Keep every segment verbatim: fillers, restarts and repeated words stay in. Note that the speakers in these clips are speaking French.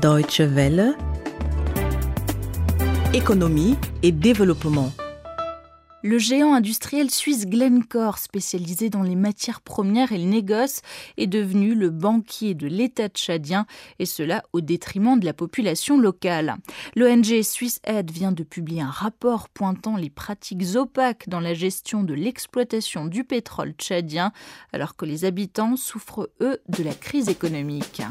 Deutsche Welle, économie et développement. Le géant industriel suisse Glencore, spécialisé dans les matières premières et le négoce, est devenu le banquier de l'État tchadien, et cela au détriment de la population locale. L'O N G SwissAid vient de publier un rapport pointant les pratiques opaques dans la gestion de l'exploitation du pétrole tchadien, alors que les habitants souffrent, eux, de la crise économique.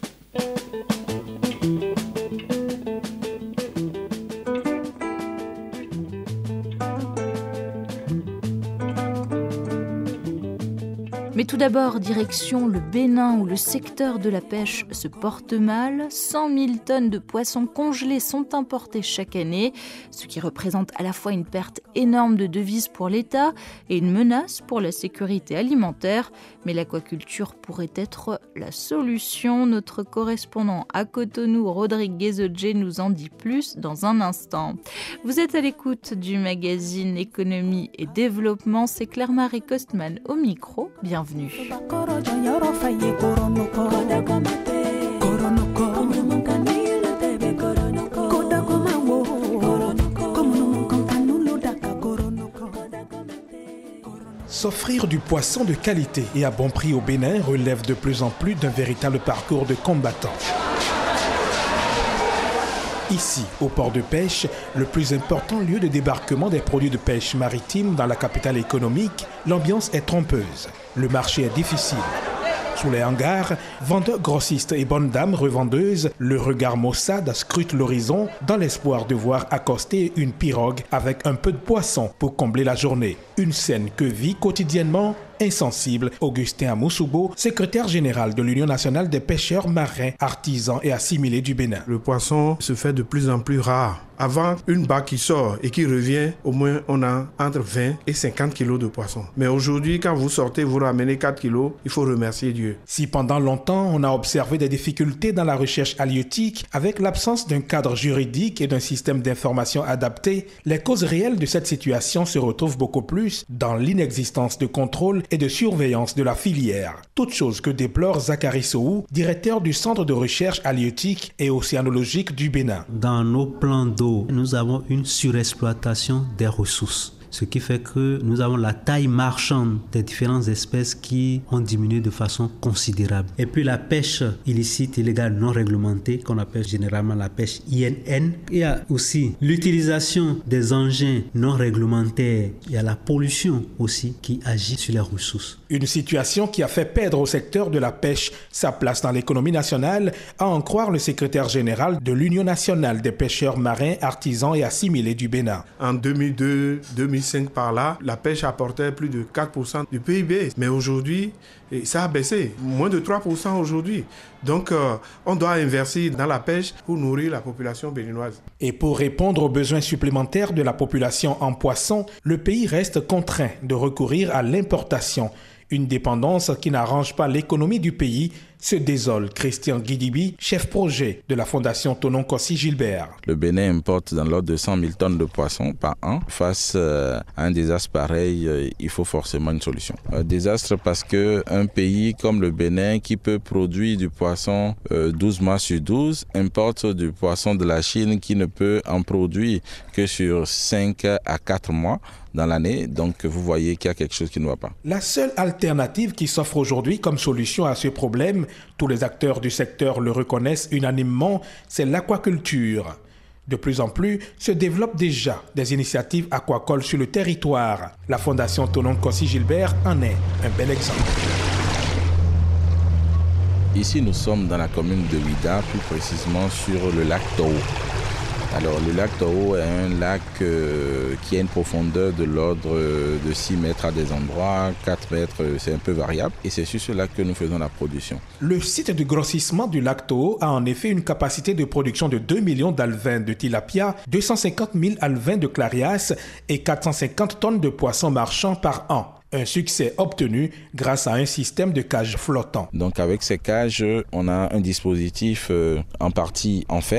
Mais tout d'abord, direction le Bénin où le secteur de la pêche se porte mal. cent mille tonnes de poissons congelés sont importées chaque année, ce qui représente à la fois une perte énorme de devises pour l'État et une menace pour la sécurité alimentaire. Mais l'aquaculture pourrait être la solution. Notre correspondant à Cotonou, Rodrigue Guézodje, nous en dit plus dans un instant. Vous êtes à l'écoute du magazine Économie et Développement. C'est Claire-Marie Kostman au micro. Bienvenue. S'offrir du poisson de qualité et à bon prix au Bénin relève de plus en plus d'un véritable parcours de combattant. Ici, au port de pêche, le plus important lieu de débarquement des produits de pêche maritime dans la capitale économique, l'ambiance est trompeuse. Le marché est difficile. Sous les hangars, vendeurs grossistes et bonnes dames revendeuses, le regard maussade scrute l'horizon dans l'espoir de voir accoster une pirogue avec un peu de poisson pour combler la journée. Une scène que vit quotidiennement insensible Augustin Amoussoubo, secrétaire général de l'Union nationale des pêcheurs marins, artisans et assimilés du Bénin. Le poisson se fait de plus en plus rare. Avant, une barque qui sort et qui revient, au moins on a entre vingt et cinquante kilos de poisson. Mais aujourd'hui, quand vous sortez, vous ramenez quatre kilos, il faut remercier Dieu. Si pendant longtemps, on a observé des difficultés dans la recherche halieutique, avec l'absence d'un cadre juridique et d'un système d'information adapté, les causes réelles de cette situation se retrouvent beaucoup plus dans l'inexistence de contrôle et de surveillance de la filière. Toute chose que déplore Zachary Sohou, directeur du Centre de recherche halieutique et océanologique du Bénin. Dans nos plans d'eau, nous avons une surexploitation des ressources. Ce qui fait que nous avons la taille marchande des différentes espèces qui ont diminué de façon considérable. Et puis la pêche illicite, illégale, non réglementée, qu'on appelle généralement la pêche I N N. Il y a aussi l'utilisation des engins non réglementaires. Il y a la pollution aussi qui agit sur les ressources. Une situation qui a fait perdre au secteur de la pêche sa place dans l'économie nationale, à en croire le secrétaire général de l'Union nationale des pêcheurs marins, artisans et assimilés du Bénin. En deux mille deux deux mille cinq par là, la pêche apportait plus de quatre pour cent du P I B. Mais aujourd'hui, ça a baissé, moins de trois pour cent aujourd'hui. Donc, euh, on doit investir dans la pêche pour nourrir la population béninoise. Et pour répondre aux besoins supplémentaires de la population en poissons, le pays reste contraint de recourir à l'importation. Une dépendance qui n'arrange pas l'économie du pays, se désole Christian Guidibi, chef projet de la Fondation Tonon Kossi Gilbert. Le Bénin importe dans l'ordre de cent mille tonnes de poissons par an. Face à un désastre pareil, il faut forcément une solution. Un désastre parce qu'un pays comme le Bénin, qui peut produire du poisson douze mois sur douze, importe du poisson de la Chine qui ne peut en produire que sur cinq à quatre mois dans l'année. Donc vous voyez qu'il y a quelque chose qui ne va pas. La seule alternative qui s'offre aujourd'hui comme solution à ce problème, tous les acteurs du secteur le reconnaissent unanimement, c'est l'aquaculture. De plus en plus se développent déjà des initiatives aquacoles sur le territoire. La Fondation Tonon Kossi Gilbert en est un bel exemple. Ici, nous sommes dans la commune de Ouidah, plus précisément sur le lac Toho. Alors, le lac Toho est un lac euh, qui a une profondeur de l'ordre de six mètres à des endroits, quatre mètres, c'est un peu variable. Et c'est sur ce lac que nous faisons la production. Le site de grossissement du lac Toho a en effet une capacité de production de deux millions d'alevins de tilapia, deux cent cinquante mille alevins de clarias et quatre cent cinquante tonnes de poissons marchands par an. Un succès obtenu grâce à un système de cages flottants. Donc avec ces cages, on a un dispositif euh, en partie en fer,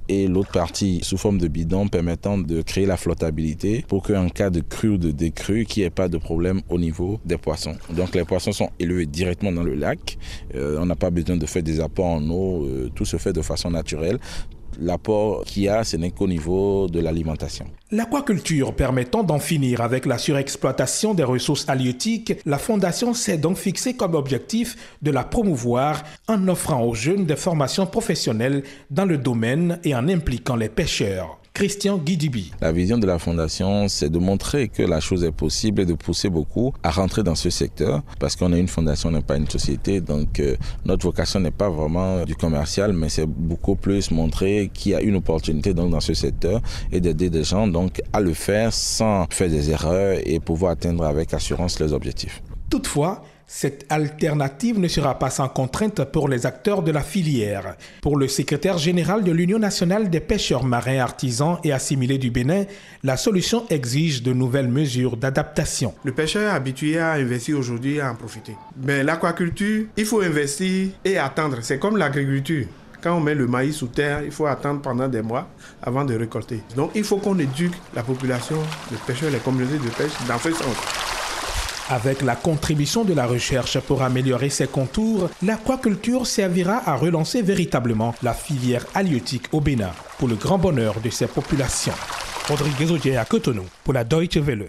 et l'autre partie sous forme de bidon permettant de créer la flottabilité pour qu'en cas de crue ou de décrue, qu'il n'y ait pas de problème au niveau des poissons. Donc les poissons sont élevés directement dans le lac. Euh, on n'a pas besoin de faire des apports en eau. Euh, tout se fait de façon naturelle. L'apport qu'il y a, ce n'est qu'au niveau de l'alimentation. L'aquaculture permettant d'en finir avec la surexploitation des ressources halieutiques, la Fondation s'est donc fixée comme objectif de la promouvoir en offrant aux jeunes des formations professionnelles dans le domaine et en impliquant les pêcheurs. Christian Guidibi. La vision de la Fondation, c'est de montrer que la chose est possible et de pousser beaucoup à rentrer dans ce secteur parce qu'on est une fondation, on n'est pas une société. Donc euh, notre vocation n'est pas vraiment du commercial, mais c'est beaucoup plus montrer qu'il y a une opportunité donc, dans ce secteur et d'aider des gens donc, à le faire sans faire des erreurs et pouvoir atteindre avec assurance leurs objectifs. Toutefois, cette alternative ne sera pas sans contrainte pour les acteurs de la filière. Pour le secrétaire général de l'Union nationale des pêcheurs marins artisans et assimilés du Bénin, la solution exige de nouvelles mesures d'adaptation. Le pêcheur est habitué à investir aujourd'hui et à en profiter. Mais l'aquaculture, il faut investir et attendre. C'est comme l'agriculture. Quand on met le maïs sous terre, il faut attendre pendant des mois avant de récolter. Donc il faut qu'on éduque la population, les pêcheurs, les communautés de pêche dans ce sens. Avec la contribution de la recherche pour améliorer ses contours, l'aquaculture servira à relancer véritablement la filière halieutique au Bénin pour le grand bonheur de ses populations. Rodriguez Odier à Cotonou pour la Deutsche Welle.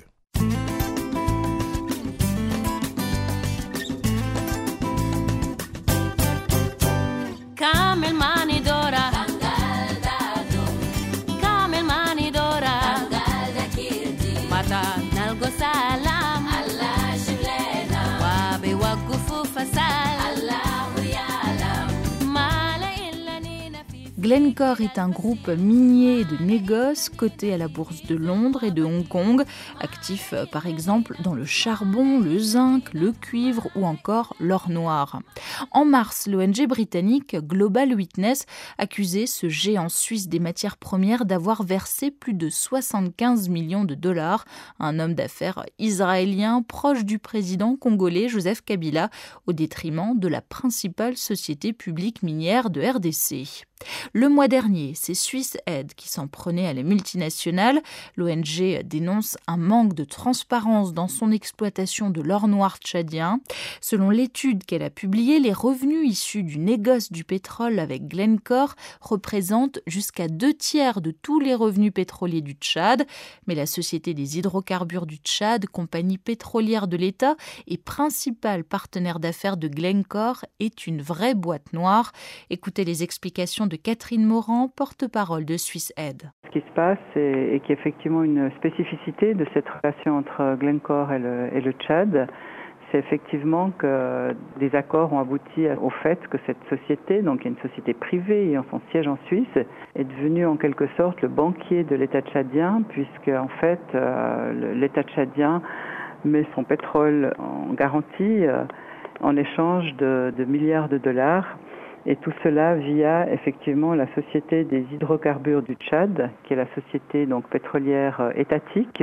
Glencore est un groupe minier de négoce coté à la bourse de Londres et de Hong Kong, actif par exemple dans le charbon, le zinc, le cuivre ou encore l'or noir. En mars, l'O N G britannique Global Witness accusait ce géant suisse des matières premières d'avoir versé plus de soixante-quinze millions de dollars à un homme d'affaires israélien proche du président congolais Joseph Kabila au détriment de la principale société publique minière de R D C. Le mois dernier, c'est SwissAid qui s'en prenait à la multinationale. L'O N G dénonce un manque de transparence dans son exploitation de l'or noir tchadien. Selon l'étude qu'elle a publiée, les revenus issus du négoce du pétrole avec Glencore représentent jusqu'à deux tiers de tous les revenus pétroliers du Tchad. Mais la Société des hydrocarbures du Tchad, compagnie pétrolière de l'État et principal partenaire d'affaires de Glencore, est une vraie boîte noire. Écoutez les explications de Catherine Morand, porte-parole de SwissAid. Ce qui se passe et, et qui est effectivement une spécificité de cette relation entre Glencore et le, et le Tchad, c'est effectivement que des accords ont abouti au fait que cette société, donc une société privée ayant son siège en Suisse, est devenue en quelque sorte le banquier de l'État tchadien, puisque en fait euh, l'État tchadien met son pétrole en garantie euh, en échange de, de milliards de dollars. Et tout cela via effectivement la Société des hydrocarbures du Tchad, qui est la société donc pétrolière étatique,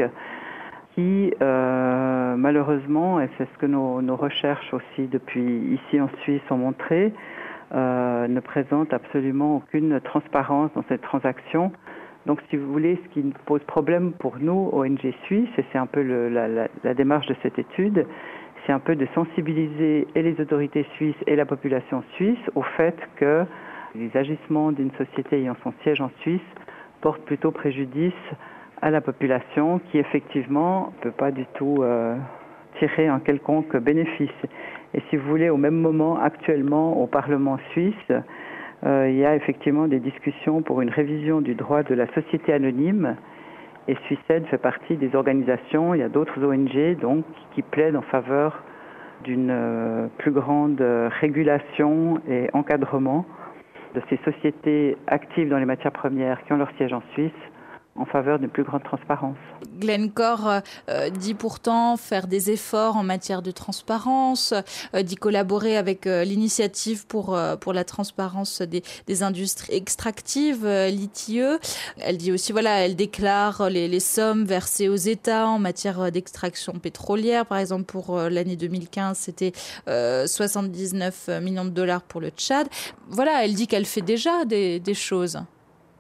qui euh, malheureusement, et c'est ce que nos, nos recherches aussi depuis ici en Suisse ont montré, euh, ne présente absolument aucune transparence dans cette transaction. Donc si vous voulez, ce qui pose problème pour nous, O N G Suisse, et c'est un peu le, la, la, la démarche de cette étude, c'est un peu de sensibiliser et les autorités suisses et la population suisse au fait que les agissements d'une société ayant son siège en Suisse portent plutôt préjudice à la population qui effectivement ne peut pas du tout euh, tirer un quelconque bénéfice. Et si vous voulez, au même moment, actuellement, au Parlement suisse, euh, il y a effectivement des discussions pour une révision du droit de la société anonyme. Et SwissAid fait partie des organisations, il y a d'autres O N G donc, qui plaident en faveur d'une euh, plus grande euh, régulation et encadrement de ces sociétés actives dans les matières premières qui ont leur siège en Suisse, en faveur d'une plus grande transparence. Glencore euh, dit pourtant faire des efforts en matière de transparence, euh, d'y collaborer avec euh, l'initiative pour, euh, pour la transparence des, des industries extractives, euh, l'I T I E. Elle dit aussi, voilà, elle déclare les, les sommes versées aux États en matière d'extraction pétrolière. Par exemple, pour euh, l'année deux mille quinze, c'était euh, soixante-dix-neuf millions de dollars pour le Tchad. Voilà, elle dit qu'elle fait déjà des, des choses.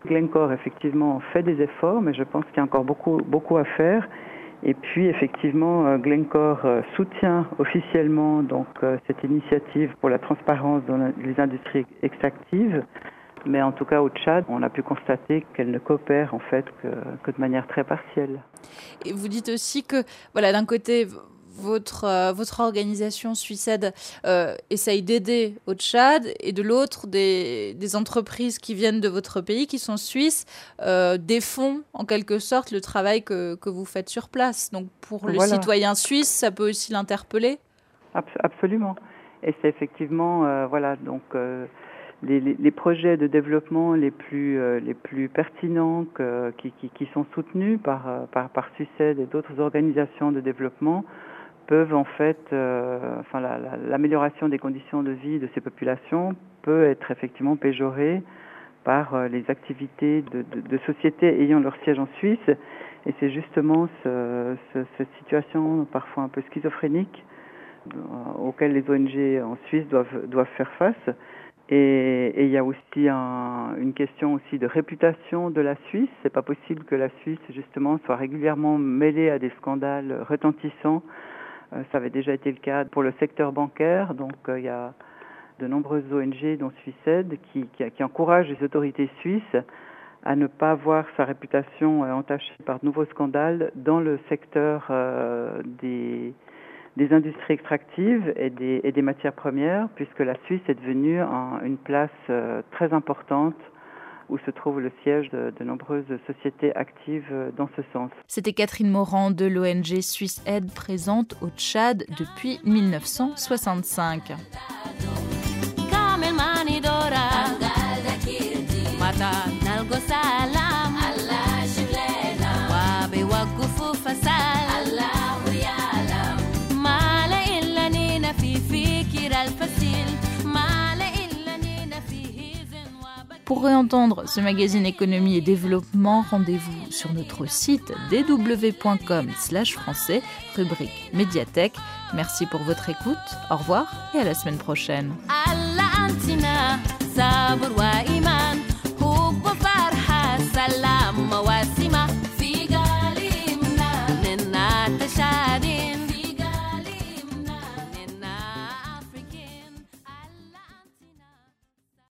Glencore, effectivement, fait des efforts, mais je pense qu'il y a encore beaucoup, beaucoup à faire. Et puis, effectivement, Glencore soutient officiellement donc, cette initiative pour la transparence dans les industries extractives. Mais en tout cas, au Tchad, on a pu constater qu'elle ne coopère en fait que, que de manière très partielle. Et vous dites aussi que, voilà, d'un côté, votre, euh, votre organisation Suissed euh, essaye d'aider au Tchad, et de l'autre, des, des entreprises qui viennent de votre pays, qui sont suisses, euh, défont en quelque sorte le travail que, que vous faites sur place. Donc pour le voilà. citoyen suisse, ça peut aussi l'interpeller ? Abs- Absolument. Et c'est effectivement, euh, voilà, donc... Euh, Les, les, les projets de développement les plus, euh, les plus pertinents que, qui, qui, qui sont soutenus par, par, par Suissed et d'autres organisations de développement peuvent en fait, euh, enfin, la, la, l'amélioration des conditions de vie de ces populations peut être effectivement péjorée par euh, les activités de, de, de sociétés ayant leur siège en Suisse. Et c'est justement ce, ce, cette situation parfois un peu schizophrénique euh, auquel les O N G en Suisse doivent, doivent faire face. Et, et il y a aussi un, une question aussi de réputation de la Suisse. C'est pas possible que la Suisse justement soit régulièrement mêlée à des scandales retentissants. Euh, ça avait déjà été le cas pour le secteur bancaire. Donc euh, il y a de nombreuses O N G, dont Suissed, qui, qui, qui encouragent les autorités suisses à ne pas voir sa réputation euh, entachée par de nouveaux scandales dans le secteur euh, des des industries extractives et des, et des matières premières, puisque la Suisse est devenue un, une place euh, très importante où se trouve le siège de, de nombreuses sociétés actives dans ce sens. C'était Catherine Morand de l'O N G Suissed, présente au Tchad depuis mille neuf cent soixante-cinq. Pour réentendre ce magazine économie et développement, rendez-vous sur notre site d w point com slash français, rubrique médiathèque. Merci pour votre écoute, au revoir et à la semaine prochaine.